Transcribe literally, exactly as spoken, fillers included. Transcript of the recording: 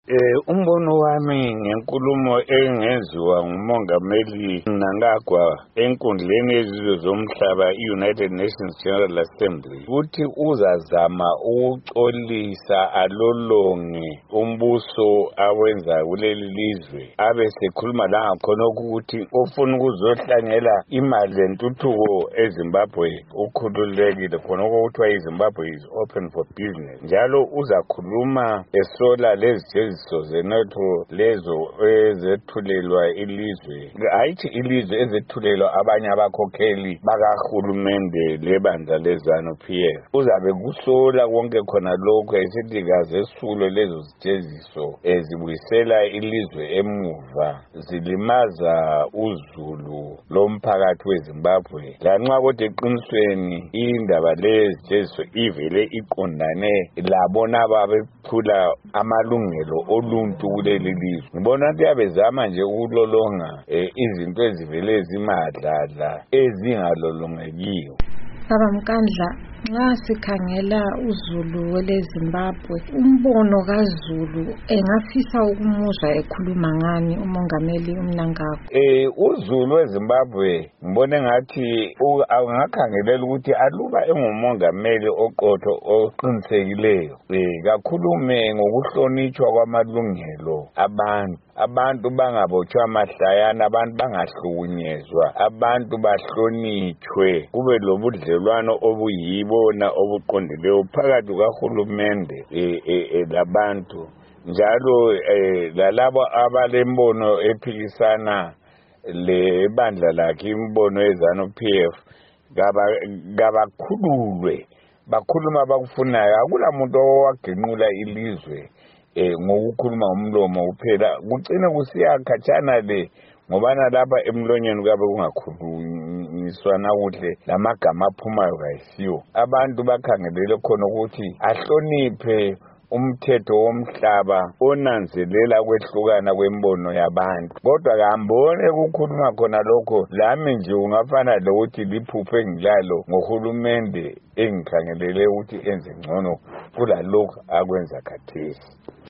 Eh umbono wami ngenkulumo engenziwa ngumongameli Mnangagwa enkundleni yezizwe zomhlaba i-United Nations General Assembly uthi uzazama ukuxolisa alolonge umbuso awenza kuleli lizwe abe sekhuluma la ngakhona ukuthi ufuna ukuzohlanyela imali zentuthuko eZimbabwe ukhululekile khona ukuthiwa iZimbabwe is open for business, njalo uzakhuluma esola lezi zenotho lezo ezethulelwa ilizwe, ayithi ilizwe ezethulelwa abanye abakhokheli bakahulumende lebandla lezanu P F. Uzabe kusola konke khona lokho esithi kazesulo lezo zijeziso ezibuyisela ilizwe emuva, zilimaza uzulu lomphakathi weZimbabwe. Lanxa kodwa eqinisweni indaba lezijeziso ivele iqondane labona babephula amalungelo oluntu kuleli lizwe. Ngibona ukuthi yabezama nje ukulolonga eh, izinto ezivele zimadlala ezingalolongekiyo. Baba Mkandla, nxa sikhangela uzulu weleZimbabwe, umbono kaZulu engafisa ukumuzwa ekhuluma ngani umongameli uMnangagwa? Eh uzulu weZimbabwe ngibone ngathi angakhangelela ukuthi aluba engumongameli oqotho oqinisekileyo eh kakhulume ngokuhlonitshwa kwamalungelo abantu, abantu bangabotshwa amahlayana, abantu bangahlukunyezwa, abantu bahlonitshwe, kube lobudlelwano obuyibona obuqondileyo phakathi kahulumende eh, eh, labantu, njalo eh, lalabo abalembono ephikisana lebandla lakhe imbono yezanu P F kabakhululwe bakhuluma bakufunayo. Akula muntu owagenqula ilizwe eh ngokukhuluma umlomo kuphela, kucina kusiya khatshana le ngobana lapha emlonyeni kabe kungakhulunyiswana kuhle lamagama aphumayo kayisiwo. Abantu bakhangelele khona ukuthi ahloniphe umthetho womhlaba onanzelela kwehlukana kwembono yabantu, kodwa kambone ukukhuluma khona lokho lami nje ungafana lokuthi liphupho engilalo ngohulumende engikhangelele ukuthi enze ngcono kulalokho akwenza khathesi.